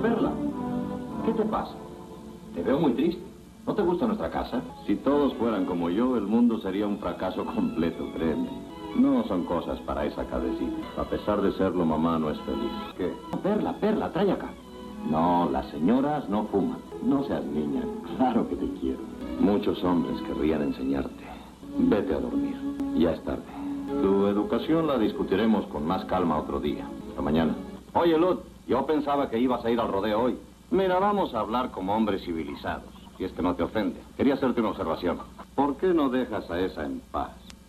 Perla, ¿qué te pasa? Te veo muy triste. ¿No te gusta nuestra casa? Si todos fueran como yo, el mundo sería un fracaso completo, créeme. No son cosas para esa cabecita. A pesar de serlo, mamá no es feliz. ¿Qué? Perla, Perla, trae acá. No, las señoras no fuman. No seas niña. Claro que te quiero. Muchos hombres querrían enseñarte. Vete a dormir. Ya es tarde. Tu educación la discutiremos con más calma otro día. Hasta mañana. Oye, Lud, yo pensaba que ibas a ir al rodeo hoy. Mira, vamos a hablar como hombres civilizados. Si es que no te ofende. Quería hacerte una observación. ¿Por qué no dejas a esa en paz?